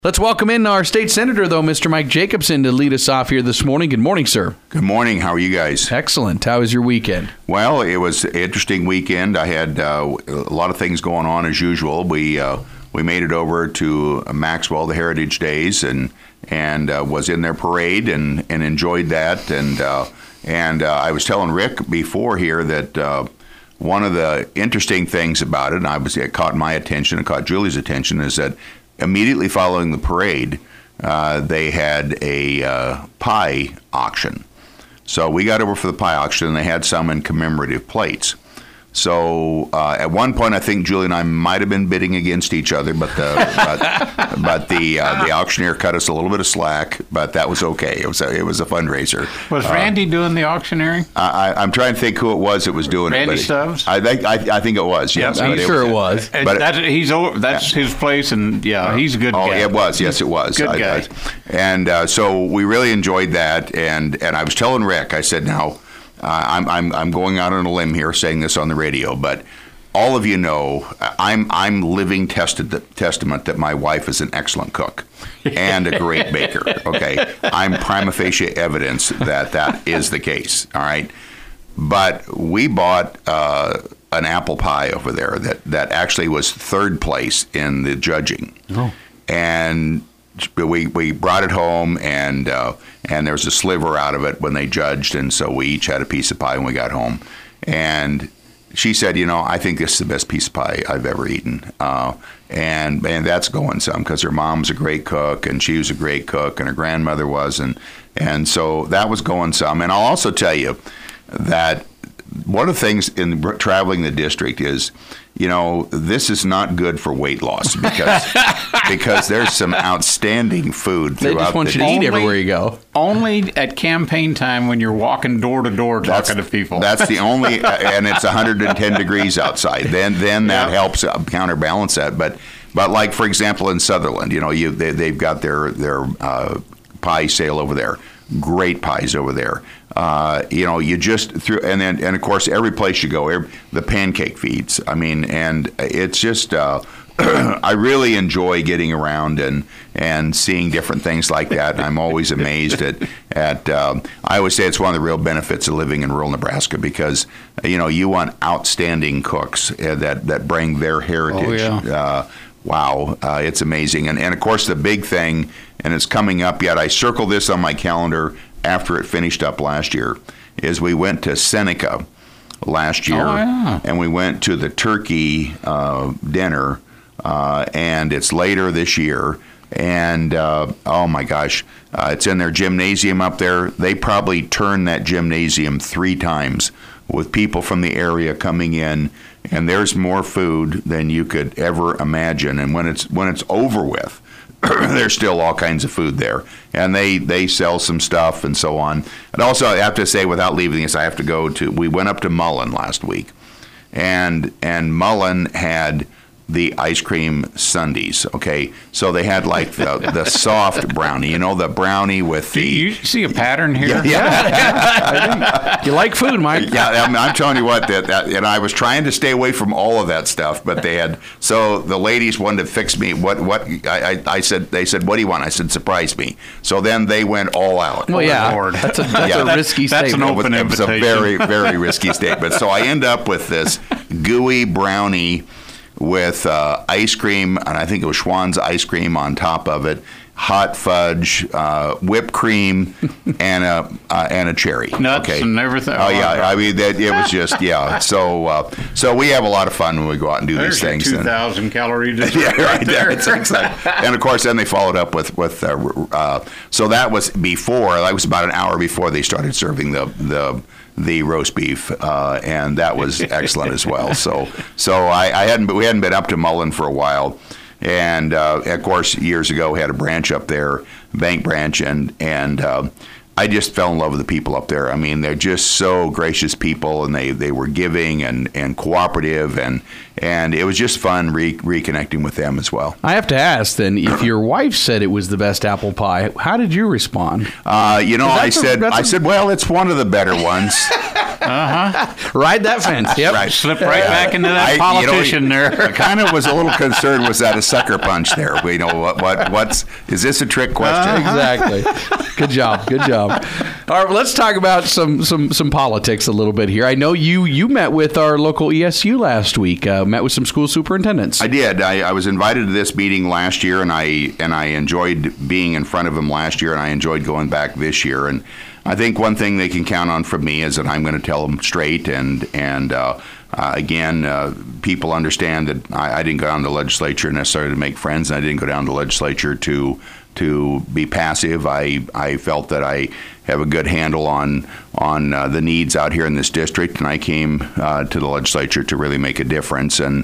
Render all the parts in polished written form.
Let's welcome in our state senator, though, Mr. Mike Jacobson, to lead us off here this morning. Good morning, sir. Good morning. How are you guys? Excellent. How was your weekend? Well, it was an interesting weekend. I had a lot of things going on as usual. We made it over to Maxwell, the Heritage Days, and was in their parade and enjoyed that. And I was telling Rick before here that one of the interesting things about it, and it caught my attention, it caught Julie's attention, is that immediately following the parade, they had a pie auction. So we got over for the pie auction, and they had some in commemorative plates. So at one point, I think Julie and I might have been bidding against each other, but the auctioneer cut us a little bit of slack. But that was okay. It was a fundraiser. Was Randy doing the auctioneering? I'm trying to think who it was that was doing Randy it. Stubbs? I think it was. Yes, I'm sure it was. But that's his place, and he's a good guy. Oh, it was. Yes, it was. Good guy. And so we really enjoyed that. And I was telling Rick, I said, now. I'm going out on a limb here saying this on the radio, but all of you know I'm living testament that my wife is an excellent cook and a great baker. Okay, I'm prima facie evidence that is the case. All right, but we bought an apple pie over there that actually was third place in the judging. Oh, and we brought it home, and there was a sliver out of it when they judged, and so we each had a piece of pie when we got home. And she said, I think this is the best piece of pie I've ever eaten. And that's going some, because her mom's a great cook, and she was a great cook, and her grandmother was, and so that was going some. And I'll also tell you that one of the things in traveling the district is, this is not good for weight loss because there's some outstanding food throughout the district. They just want you to eat everywhere you go. Only at campaign time when you're walking door to door talking to people. That's the only, and it's 110 degrees outside. Then that helps counterbalance that. But like, for example, in Sutherland, they've got their pie sale over there. Great pies over there. You just through, and of course every place you go, the pancake feeds. I mean, and it's just I really enjoy getting around and seeing different things like that. And I'm always amazed at I always say it's one of the real benefits of living in rural Nebraska, because you want outstanding cooks that bring their heritage. Oh, yeah. Wow, it's amazing. And of course the big thing, and it's coming up yet, I circled this on my calendar after it finished up last year, is we went to Seneca last year. Oh, yeah. And we went to the turkey dinner, and it's later this year. And oh my gosh, it's in their gymnasium up there. They probably turned that gymnasium 3 times with people from the area coming in, and there's more food than you could ever imagine. And when it's over with, there's still all kinds of food there, and they sell some stuff and so on. And also, I have to say, without leaving this, we went up to Mullen last week, and Mullen had the ice cream sundaes. Okay, so they had like the soft brownie, the brownie with the. Do you see a pattern here? Yeah. You like food, Mike? Yeah, I'm telling you what, that and I was trying to stay away from all of that stuff, but they had. So the ladies wanted to fix me. What I said? They said, "What do you want?" I said, "Surprise me." So then they went all out. Well, yeah, Lord. that's a risky That's statement. an open It was a invitation. very, very risky statement. So I end up with this gooey brownie with ice cream, and I think it was Schwann's ice cream on top of it, hot fudge, whipped cream, and a cherry. Nuts and everything. Oh yeah, I mean it was just So we have a lot of fun when we go out and do There's these things. 2,000 calorie dessert. Yeah, right there. there. It's exactly. And of course, then they followed up with so that was before. That was about an hour before they started serving the roast beef, and that was excellent as well. So we hadn't been up to Mullen for a while, and of course years ago we had a branch up there, bank branch, and I just fell in love with the people up there. I mean, they're just so gracious people, and they were giving and cooperative, and it was just fun reconnecting with them as well. I have to ask then, if your wife said it was the best apple pie, how did you respond? I said, well, it's one of the better ones. Ride that fence. Yep. Right. Slip right back into that politician there. I kind of was a little concerned. Was that a sucker punch there? You know, is this a trick question? Exactly. Good job. Good job. All right, well, let's talk about some politics a little bit here. I know you met with our local ESU last week. Met with some school superintendents. I did. I was invited to this meeting last year, and I enjoyed being in front of them last year, and I enjoyed going back this year. And I think one thing they can count on from me is that I'm going to tell them straight. And again, people understand that I didn't go down to the legislature necessarily to make friends, and I didn't go down to the legislature to be passive. I felt that I have a good handle on the needs out here in this district, and I came to the legislature to really make a difference. And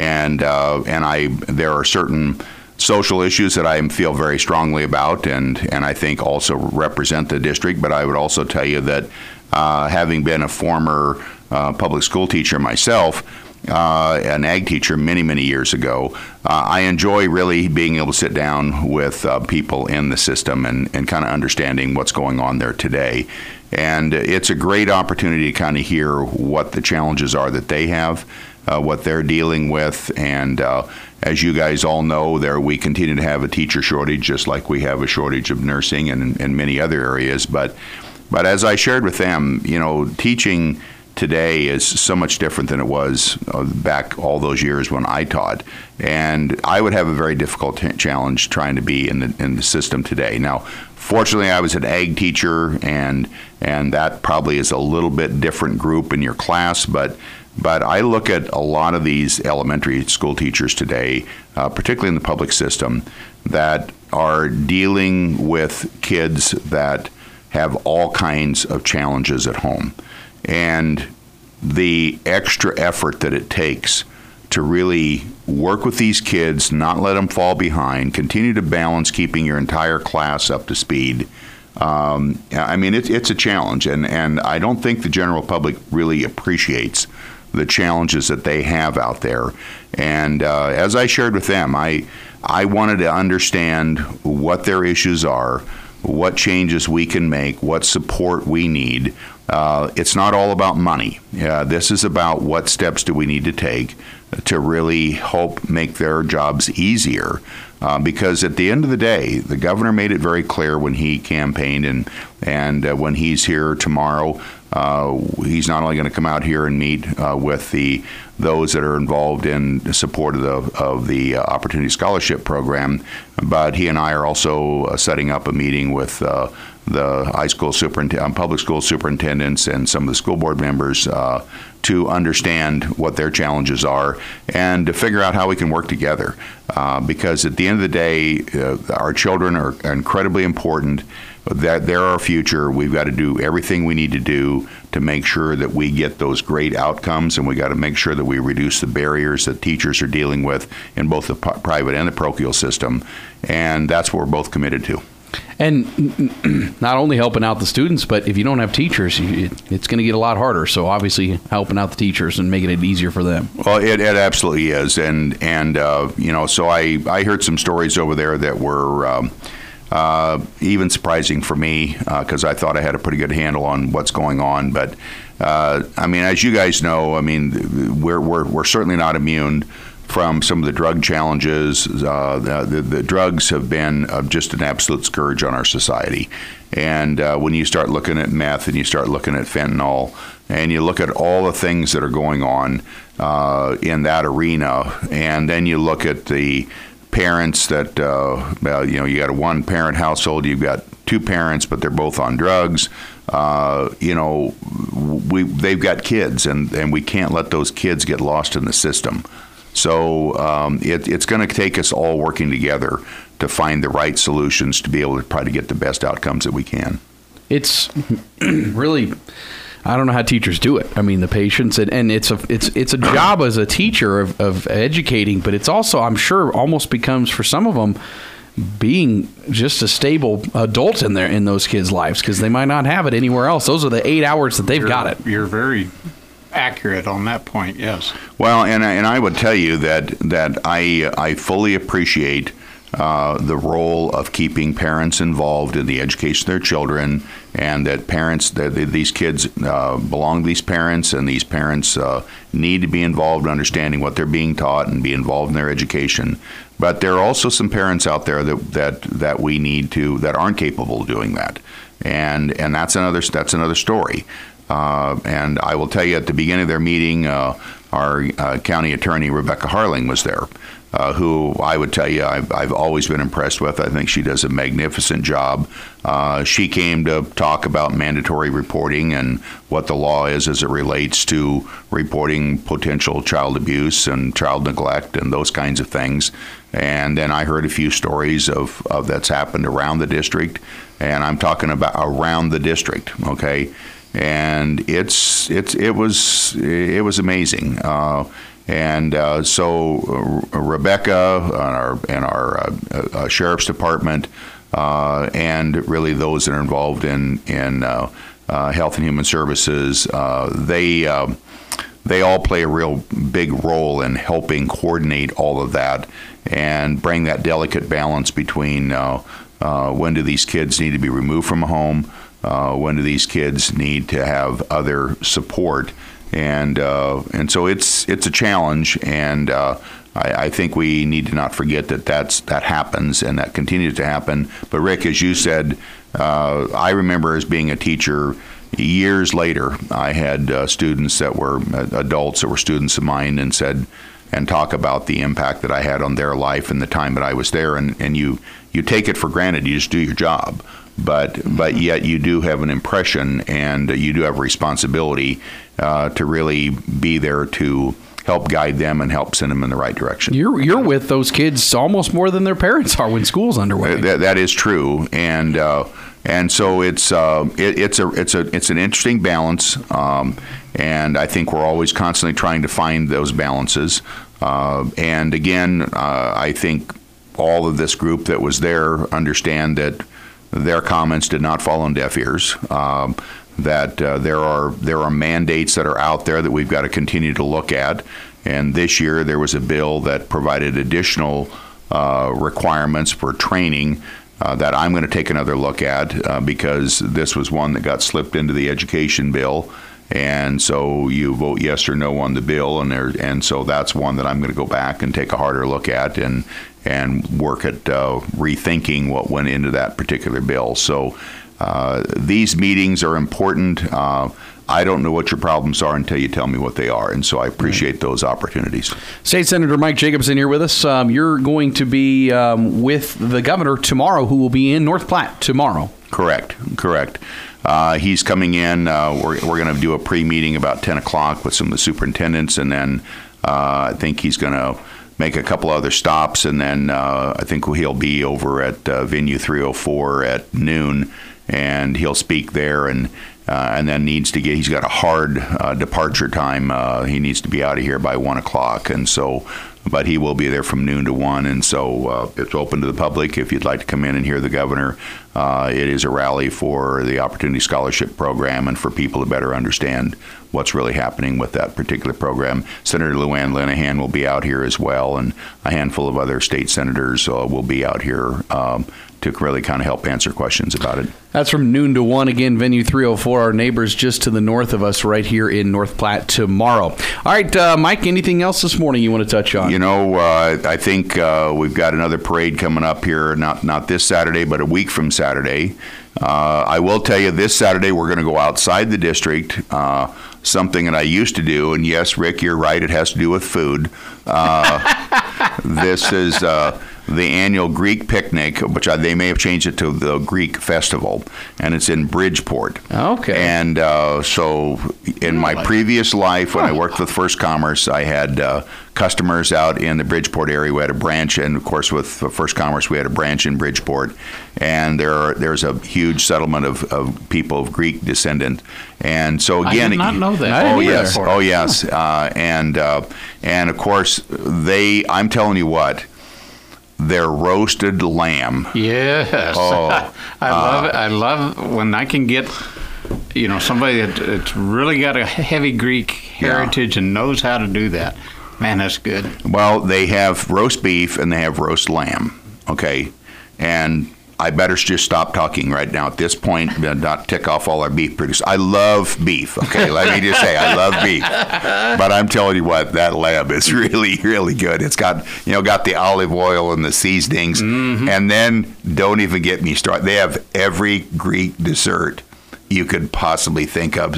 there are certain social issues that I feel very strongly about, and I think also represent the district. But I would also tell you that having been a former public school teacher myself, an ag teacher many years ago, I enjoy really being able to sit down with people in the system and kind of understanding what's going on there today. And it's a great opportunity to kind of hear what the challenges are that they have, what they're dealing with. And as you guys all know, we continue to have a teacher shortage, just like we have a shortage of nursing and many other areas. But as I shared with them, you know, teaching today is so much different than it was back all those years when I taught, and I would have a very difficult challenge trying to be in the system today. Now, fortunately, I was an ag teacher, and that probably is a little bit different group in your class, but I look at a lot of these elementary school teachers today, particularly in the public system, that are dealing with kids that have all kinds of challenges at home. And the extra effort that it takes to really work with these kids, not let them fall behind, continue to balance keeping your entire class up to speed. I mean, it's a challenge, and I don't think the general public really appreciates the challenges that they have out there. And as I shared with them, I wanted to understand what their issues are, what changes we can make, what support we need. It's not all about money. This is about what steps do we need to take to really help make their jobs easier. Because at the end of the day, the governor made it very clear when he campaigned, and when he's here tomorrow, he's not only going to come out here and meet with those that are involved in support of the Opportunity Scholarship Program, but he and I are also setting up a meeting with the high school public school superintendents and some of the school board members to understand what their challenges are and to figure out how we can work together. Because at the end of the day, our children are incredibly important. That they're our future. We've got to do everything we need to do to make sure that we get those great outcomes, and we got to make sure that we reduce the barriers that teachers are dealing with in both the private and the parochial system, and that's what we're both committed to. And not only helping out the students, but if you don't have teachers, it's going to get a lot harder. So obviously helping out the teachers and making it easier for them. Well, it absolutely is. And you know, so I heard some stories over there that were even surprising for me, because I thought I had a pretty good handle on what's going on. But I mean, as you guys know, I mean, we're certainly not immune from some of the drug challenges. The drugs have been just an absolute scourge on our society. And when you start looking at meth and you start looking at fentanyl and you look at all the things that are going on in that arena, and then you look at the parents that, you know, you got a one-parent household, you've got two parents, but they're both on drugs. You know, they've got kids, and we can't let those kids get lost in the system. So it's going to take us all working together to find the right solutions to be able to try to get the best outcomes that we can. It's really, I don't know how teachers do it. I mean, the patience, and it's a job as a teacher of educating, but it's also, I'm sure, almost becomes for some of them being just a stable adult in those kids' lives, because they might not have it anywhere else. Those are the 8 hours that they've got it. You're very accurate on that point, yes. Well, and I would tell you that I fully appreciate the role of keeping parents involved in the education of their children, and that these kids belong to these parents, and these parents need to be involved in understanding what they're being taught and be involved in their education. But there are also some parents out there that we need to, that aren't capable of doing that, and that's another story. And I will tell you, at the beginning of their meeting, our county attorney, Rebecca Harling, was there, who I would tell you I've always been impressed with. I think she does a magnificent job. She came to talk about mandatory reporting and what the law is as it relates to reporting potential child abuse and child neglect and those kinds of things. And then I heard a few stories of that's happened around the district, and I'm talking about around the district, okay? And it was amazing. So Rebecca and our sheriff's department, and really those that are involved in health and human services, they all play a real big role in helping coordinate all of that and bring that delicate balance between when do these kids need to be removed from a home, when do these kids need to have other support, and so it's a challenge, and I think we need to not forget that happens and that continues to happen. But Rick, as you said, I remember as being a teacher years later, I had students that were adults that were students of mine and talk about the impact that I had on their life and the time that I was there, and you take it for granted, you just do your job. But yet you do have an impression, and you do have a responsibility to really be there to help guide them and help send them in the right direction. You're with those kids almost more than their parents are when school's underway. That is true, and so it's an interesting balance, and I think we're always constantly trying to find those balances. And again, I think all of this group that was there understand that their comments did not fall on deaf ears. That there are mandates that are out there that we've got to continue to look at. And this year there was a bill that provided additional requirements for training that I'm going to take another look at because this was one that got slipped into the education bill. And so you vote yes or no on the bill, and so that's one that I'm going to go back and take a harder look at and work at rethinking what went into that particular bill. So these meetings are important. I don't know what your problems are until you tell me what they are, and so I appreciate those opportunities. State Senator Mike Jacobson here with us. You're going to be with the governor tomorrow, who will be in North Platte tomorrow. Correct. He's coming in. We're going to do a pre-meeting about 10 o'clock with some of the superintendents, and then I think he's going to make a couple other stops, and then I think he'll be over at Venue 304 at noon, and he'll speak there, and then he's got a hard departure time. He needs to be out of here by 1 o'clock, and so, but he will be there from noon to 1, and so it's open to the public if you'd like to come in and hear the governor. It is a rally for the Opportunity Scholarship Program and for people to better understand what's really happening with that particular program. Senator Luann Linehan will be out here as well, and a handful of other state senators will be out here to really kind of help answer questions about it. That's from noon to 1. Again, Venue 304, our neighbors just to the north of us right here in North Platte tomorrow. All right, Mike, anything else this morning you want to touch on? I think we've got another parade coming up here, not this Saturday, but a week from Saturday. I will tell you, this Saturday we're going to go outside the district, something that I used to do, and yes, Rick, you're right, it has to do with food. This is the annual Greek picnic, which they may have changed it to the Greek Festival, and it's in Bridgeport. Okay. And so in my previous life, when I worked with First Commerce, I had customers out in the Bridgeport area. We had a branch, and of course with First Commerce, we had a branch in Bridgeport, and there's a huge settlement of people of Greek descent. And so again, I did not know that. Oh yes, and of course I'm telling you what, their roasted lamb. Yes. Oh, I love it. I love when I can get, somebody that's really got a heavy Greek heritage and knows how to do that. Man, that's good. Well, they have roast beef and they have roast lamb. okay, and I better just stop talking right now at this point and not tick off all our beef producers. I love beef, okay? Let me just say, I love beef. But I'm telling you what, that lamb is really, really good. It's got the olive oil and the seasonings. Mm-hmm. And then don't even get me started. They have every Greek dessert you could possibly think of.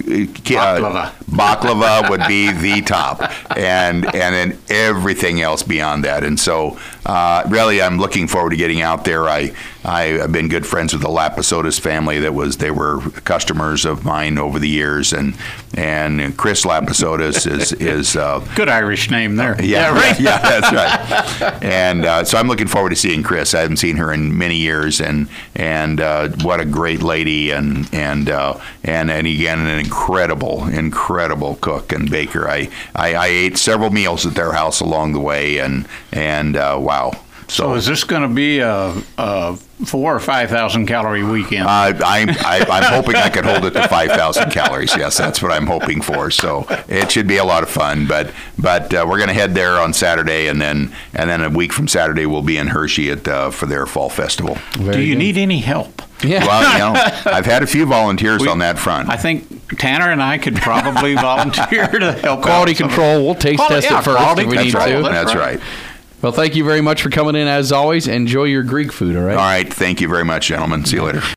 Baklava would be the top, and then everything else beyond that. And so, really, I'm looking forward to getting out there. I've been good friends with the Lapisotis family. They were customers of mine over the years, and Chris Lapisotis is good Irish name there. Yeah, right. Yeah, that's right. And so I'm looking forward to seeing Chris. I haven't seen her in many years, and what a great lady, and again an incredible cook and baker. I ate several meals at their house along the way, and wow. So is this going to be a 4,000 or 5,000 calorie weekend? I'm hoping I can hold it to 5,000 calories. Yes, that's what I'm hoping for. So it should be a lot of fun. But we're going to head there on Saturday, and then a week from Saturday we'll be in Hershey for their fall festival. Do you need any help? Yeah. Well, I've had a few volunteers on that front. I think Tanner and I could probably volunteer to help. Quality control. We'll taste test it first if we need to. That's right. Well, thank you very much for coming in as always. Enjoy your Greek food, all right? All right. Thank you very much, gentlemen. See you later.